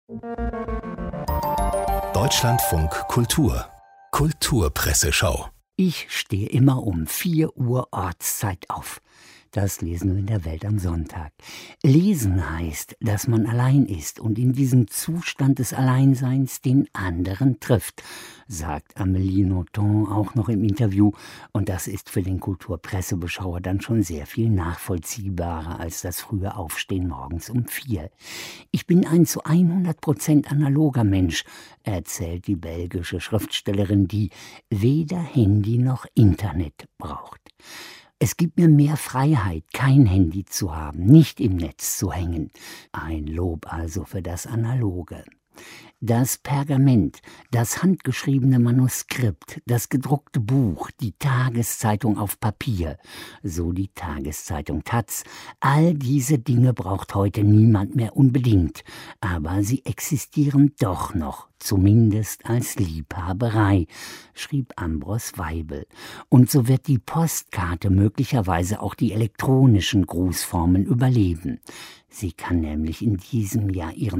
Deutschlandfunk Kultur Kulturpresseschau. Ich stehe immer um 4 Uhr Ortszeit auf. Das lesen wir in der Welt am Sonntag. Lesen heißt, dass man allein ist und in diesem Zustand des Alleinseins den anderen trifft, sagt Amélie Nothomb auch noch im Interview. Und das ist für den Kulturpressebeschauer dann schon sehr viel nachvollziehbarer als das frühe Aufstehen morgens um 4. Ich bin ein zu 100% analoger Mensch, erzählt die belgische Schriftstellerin, die weder Handy noch Internet braucht. Es gibt mir mehr Freiheit, kein Handy zu haben, nicht im Netz zu hängen. Ein Lob also für das Analoge. Das Pergament, das handgeschriebene Manuskript, das gedruckte Buch, die Tageszeitung auf Papier, so die Tageszeitung taz, all diese Dinge braucht heute niemand mehr unbedingt, aber sie existieren doch noch, zumindest als Liebhaberei, schrieb Ambros Weibel. Und so wird die Postkarte möglicherweise auch die elektronischen Grußformen überleben. Sie kann nämlich in diesem Jahr ihren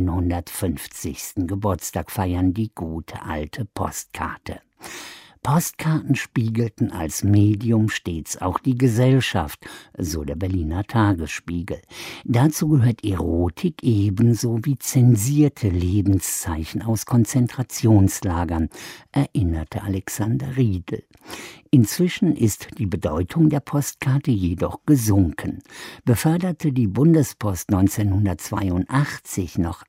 150. Geburtstag feiern, die gute alte Postkarte. Postkarten spiegelten als Medium stets auch die Gesellschaft, so der Berliner Tagesspiegel. Dazu gehört Erotik ebenso wie zensierte Lebenszeichen aus Konzentrationslagern, erinnerte Alexander Riedel. Inzwischen ist die Bedeutung der Postkarte jedoch gesunken. Beförderte die Bundespost 1982 noch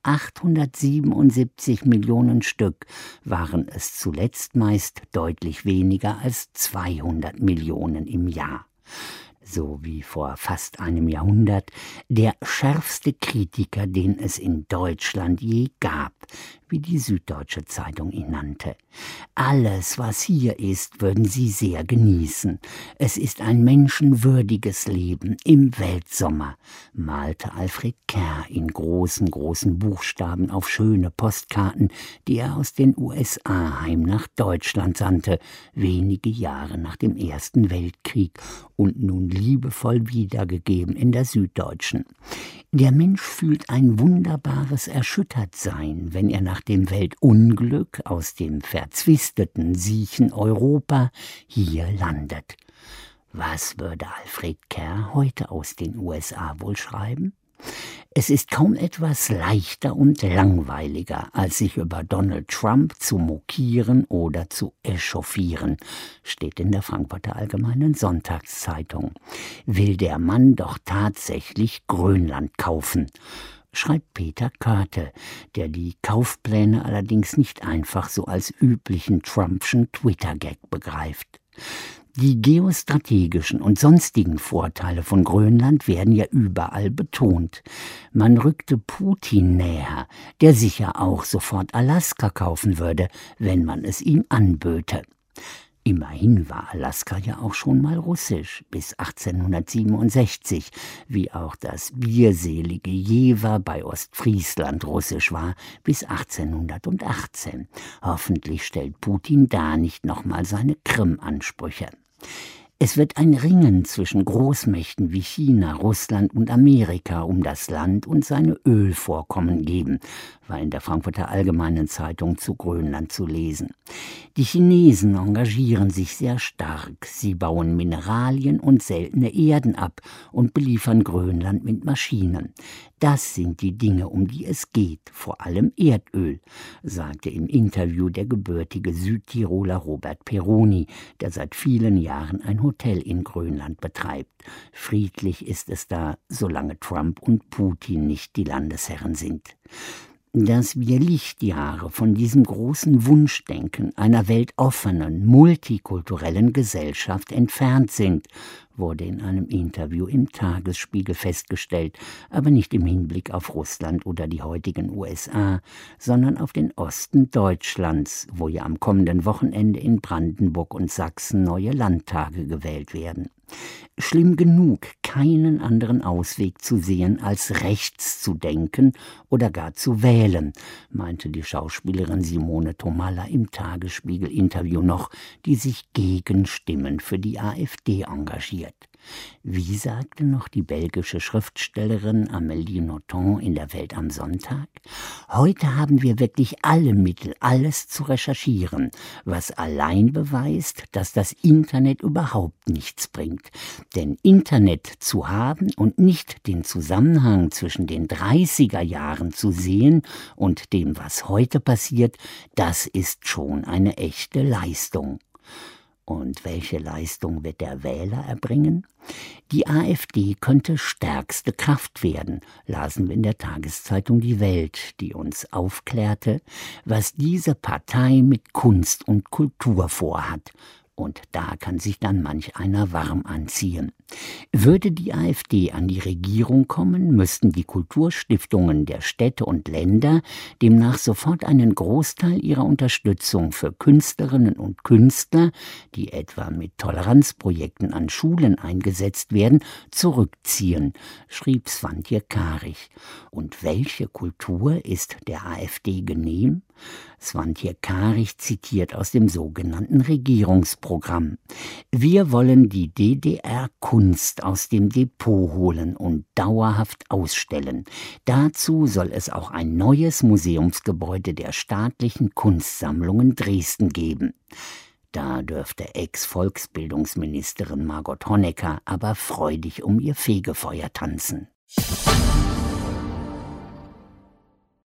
877 Millionen Stück, waren es zuletzt meist deutlich weniger als 200 Millionen im Jahr. So wie vor fast einem Jahrhundert der schärfste Kritiker, den es in Deutschland je gab, wie die Süddeutsche Zeitung ihn nannte. Alles, was hier ist, würden Sie sehr genießen. Es ist ein menschenwürdiges Leben im Weltsommer, malte Alfred Kerr in großen Buchstaben auf schöne Postkarten, die er aus den USA heim nach Deutschland sandte, wenige Jahre nach dem Ersten Weltkrieg und nun liebevoll wiedergegeben in der Süddeutschen. Der Mensch fühlt ein wunderbares Erschüttertsein, wenn er nach dem Weltunglück aus dem verzwisteten Siechen Europa hier landet. Was würde Alfred Kerr heute aus den USA wohl schreiben? Es ist kaum etwas leichter und langweiliger, als sich über Donald Trump zu mokieren oder zu echauffieren, steht in der Frankfurter Allgemeinen Sonntagszeitung. Will der Mann doch tatsächlich Grönland kaufen, schreibt Peter Körte, der die Kaufpläne allerdings nicht einfach so als üblichen Trumpschen Twitter-Gag begreift. Die geostrategischen und sonstigen Vorteile von Grönland werden ja überall betont. Man rückte Putin näher, der sicher auch sofort Alaska kaufen würde, wenn man es ihm anböte. Immerhin war Alaska ja auch schon mal russisch, bis 1867, wie auch das bierselige Jever bei Ostfriesland russisch war, bis 1818. Hoffentlich stellt Putin da nicht nochmal seine Krim-Ansprüche. Es wird ein Ringen zwischen Großmächten wie China, Russland und Amerika um das Land und seine Ölvorkommen geben, war in der Frankfurter Allgemeinen Zeitung zu Grönland zu lesen. Die Chinesen engagieren sich sehr stark. Sie bauen Mineralien und seltene Erden ab und beliefern Grönland mit Maschinen. Das sind die Dinge, um die es geht, vor allem Erdöl, sagte im Interview der gebürtige Südtiroler Robert Peroni, der seit vielen Jahren ein Hotel in Grönland betreibt. Friedlich ist es da, solange Trump und Putin nicht die Landesherren sind. Dass wir Lichtjahre von diesem großen Wunschdenken einer weltoffenen, multikulturellen Gesellschaft entfernt sind, wurde in einem Interview im Tagesspiegel festgestellt, aber nicht im Hinblick auf Russland oder die heutigen USA, sondern auf den Osten Deutschlands, wo ja am kommenden Wochenende in Brandenburg und Sachsen neue Landtage gewählt werden. Schlimm genug, keinen anderen Ausweg zu sehen, als rechts zu denken oder gar zu wählen, meinte die Schauspielerin Simone Tomalla im Tagesspiegel-Interview noch, die sich gegen Stimmen für die AfD engagiert. Wie sagte noch die belgische Schriftstellerin Amélie Nothomb in der Welt am Sonntag? Heute haben wir wirklich alle Mittel, alles zu recherchieren, was allein beweist, dass das Internet überhaupt nichts bringt. Denn Internet zu haben und nicht den Zusammenhang zwischen den 30er Jahren zu sehen und dem, was heute passiert, das ist schon eine echte Leistung. Und welche Leistung wird der Wähler erbringen? Die AfD könnte stärkste Kraft werden, lasen wir in der Tageszeitung Die Welt, die uns aufklärte, was diese Partei mit Kunst und Kultur vorhat. Und da kann sich dann manch einer warm anziehen. Würde die AfD an die Regierung kommen, müssten die Kulturstiftungen der Städte und Länder demnach sofort einen Großteil ihrer Unterstützung für Künstlerinnen und Künstler, die etwa mit Toleranzprojekten an Schulen eingesetzt werden, zurückziehen, schrieb Svantje Kárich. Und welche Kultur ist der AfD genehm? Svantje Kárich zitiert aus dem sogenannten Regierungsprogramm. Wir wollen die DDR-Kunst aus dem Depot holen und dauerhaft ausstellen. Dazu soll es auch ein neues Museumsgebäude der staatlichen Kunstsammlungen Dresden geben. Da dürfte Ex-Volksbildungsministerin Margot Honecker aber freudig um ihr Fegefeuer tanzen.